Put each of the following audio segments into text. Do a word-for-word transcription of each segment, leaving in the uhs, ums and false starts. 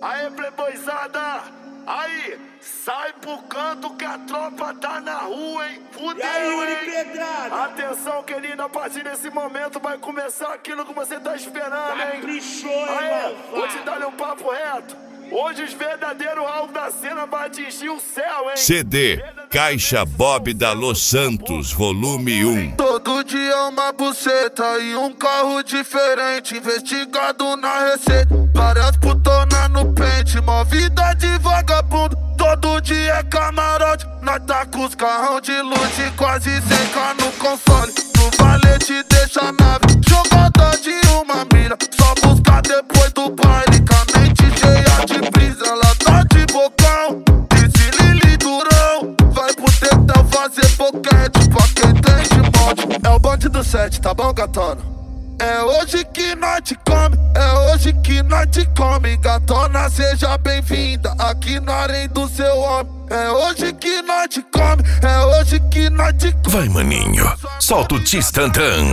Aê, playboyzada! Aí, sai pro canto que a tropa tá na rua, hein? Fudeu, e aí, Yuri hein? Pedrada? Atenção, querido, a partir desse momento vai começar aquilo que você tá esperando, hein? Caprichou, Aê, irmão, vou te dar um papo reto. Hoje os verdadeiros alvos da cena vai atingir o céu, hein? C D Caixa Bob da Los Santos, volume um. Todo dia uma buceta e um carro diferente, investigado na receita. Várias putonas no pente, mó vida de vagabundo. Todo dia é camarote, nós tá com os carrão de luz e quase cem k no console. No valete deixa a nave, jogada de uma mira. Só buscar depois do baile, com a mente cheia de brisa. Ela tá de bocão, disse Lili Durão. Vai pro tetão fazer boquete pra quem tem de molde. É o bonde do sete, tá bom, gatona? É hoje que nós te come, é hoje que nós te come. Gatona, seja bem-vinda aqui na arena do seu homem. É hoje que nós te come, é hoje que nós te come. Vai, maninho, solta o tistantã.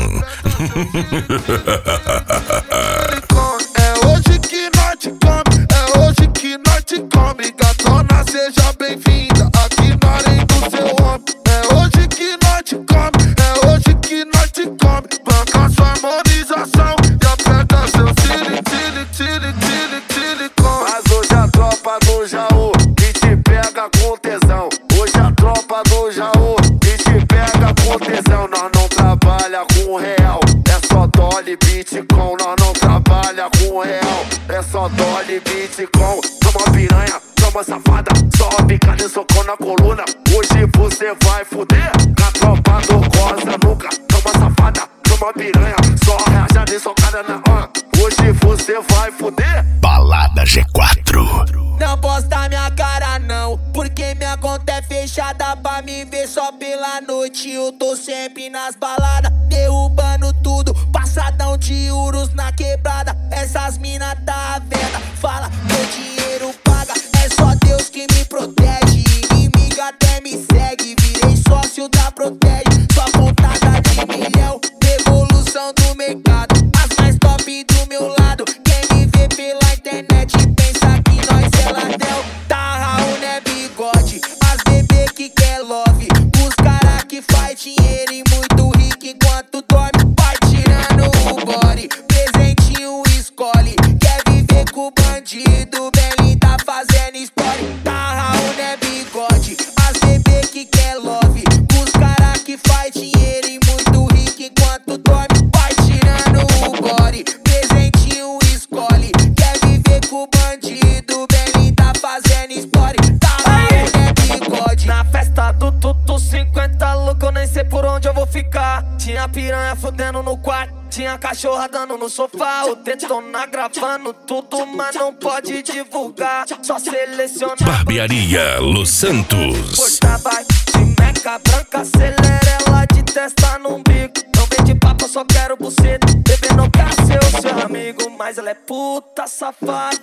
É hoje que nós te come, é hoje que nós te come. Gatona, seja bem-vinda aqui na arena do seu homem. É hoje que nós te come, é hoje que nós te come. Banca sua harmonização e aperta seu tire, tire, tire, tire, tire com. Mas hoje a tropa do Jaú que te pega com tesão. Hoje a tropa do Jaú que te pega com tesão. Nós não trabalha com real, é só dólar Bitcoin. Nós não trabalha com real, é só dólar Bitcoin. Toma piranha, toma safada, só picada e socão na coluna. Hoje você vai fuder, na tropa do Rosa nunca. Toma safada, toma piranha, só rajada e socada na hora. Hoje você vai fuder. Balada G quatro. Não posta minha cara não, porque minha conta é fechada. Pra me ver só pela noite, eu tô sempre nas baladas, derrubando tudo, passadão de euros na quebrada. Essas mina tá à venda, fala, meu dinheiro paga. É só Deus que me protege, inimiga até me segue. Virei sócio da Protege, só contada de milhão. Revolução do mercado, as mais top do meu lado. Quem me vê pela internet pensa que nós é ladrão. Tá Raul, né, bigode, as bebê que quer love. Os cara que faz dinheiro e muito rico enquanto dorme. Vai tirando o body, presentinho escolhe. Quer viver com o bandido, bem tá fazendo story. Tá Raul, né, bigode, as bebê que quer love. Os cara que faz dinheiro e muito rico enquanto dorme. Vai tirando o body, presentinho escolhe. Quer viver com o bandido, bem tá fazendo story. Tá Raul, né, bigode. Na festa do Tutu cinquenta louco, eu nem sei por onde eu vou ficar. Tinha piranha fudendo no quarto, tinha cachorra dando no sofá. O tetona gravando tudo, mas não pode divulgar. Só selecionar. Barbearia Los Santos. Porta vai de meca branca, acelera ela de testa no umbigo. Não vem de papo, eu só quero buceta. Bebê não quer ser o seu amigo, mas ela é puta safada.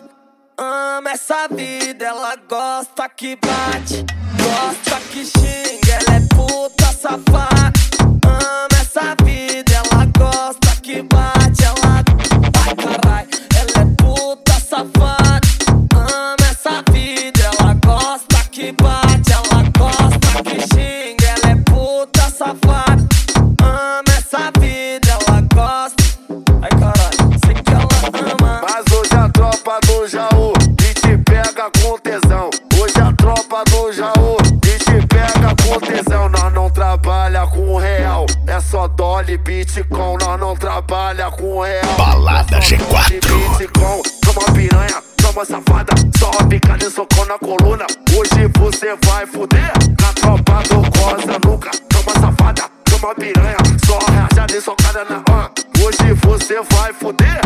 Ama essa vida, ela gosta que bate, gosta que xinga, ela é puta safada. Ama essa vida, ela gosta que bate, ela... Ai, carai, ela é puta safada. Ama essa vida, ela gosta que bate, ela gosta que xinga, ela é puta safada. Ama essa vida, ela gosta... Ai, carai, sei que ela ama. Mas hoje a tropa do Jaú que te pega com tesão. Hoje a tropa do Jaú que te pega com tesão. Nós não trabalha com real, é só dólar Bitcoin. Nós não trabalha com real, Balada é só G quatro. dólar Bitcoin. Toma piranha, toma safada, só picada e socão na coluna. Hoje você vai fuder, na tropa do Rosa nunca. Toma safada, toma piranha, só rajada e socada na hora. Hoje você vai fuder.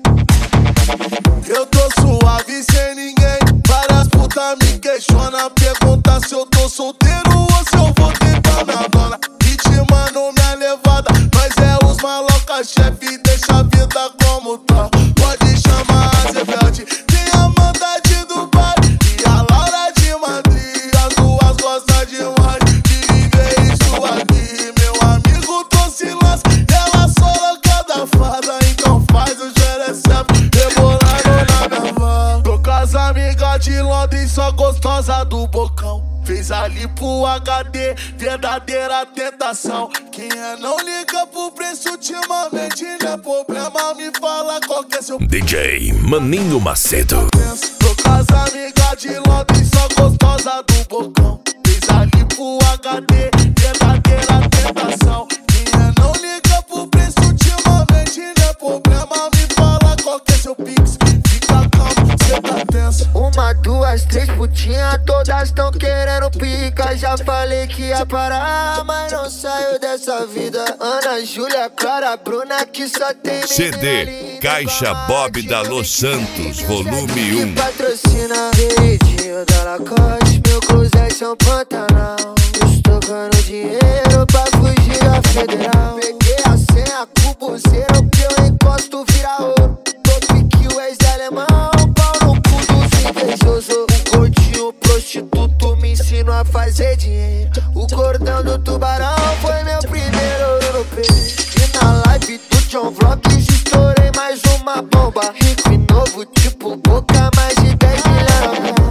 Eu tô suave sem ninguém, várias putas me questionam. Pergunta se eu tô solteiro ou se eu vou tentar na dona. Ritmando minha levada, mas é os maloca chefe, deixa a vida como tá. Pode chamar a Zebelde, tem a maldade do bar e a Laura de Madrid. As duas gostam demais de viver isso aqui. Meu amigo trouxe lance, ela só louca da fada, então faz o xerecep rebolando na minha van. Tô com as amigas de Londres, só gostosa do bocão. Fez ali pro H D, verdadeira tentação. Quem é não liga pro preço ultimamente, não é problema, me fala qual que é seu D J Maninho Macedo. Tô com as amigas de Londres, só gostosa do bocão. Fez ali pro H D, verdadeira tentação. Quem é não liga pro preço ultimamente, não é problema, me fala qual que é seu pix. Fica calmo, cê tá tenso. Uma, duas, três putinhas, todas tão querendo pica. Já falei que ia parar, mas não saio dessa vida. Ana, Júlia, Clara, Bruna, que só tem C D Caixa Bob da Los Santos, volume um. Patrocina, queridinho da Lacoste, meu closet São Pantanal. Estocando dinheiro pra fugir da federal. Peguei a senha com o buzeiro, que eu encosto vira ouro. Tô pique o ex-alemão, pau no cu dos invejosos. O gordinho prostituto me ensinou a fazer dinheiro. O cordão do tubarão foi meu primeiro ouro no peito. E na live do John Vlogs estourei mais uma bomba. Rico e novo, tipo Boca, mais de dez milhões.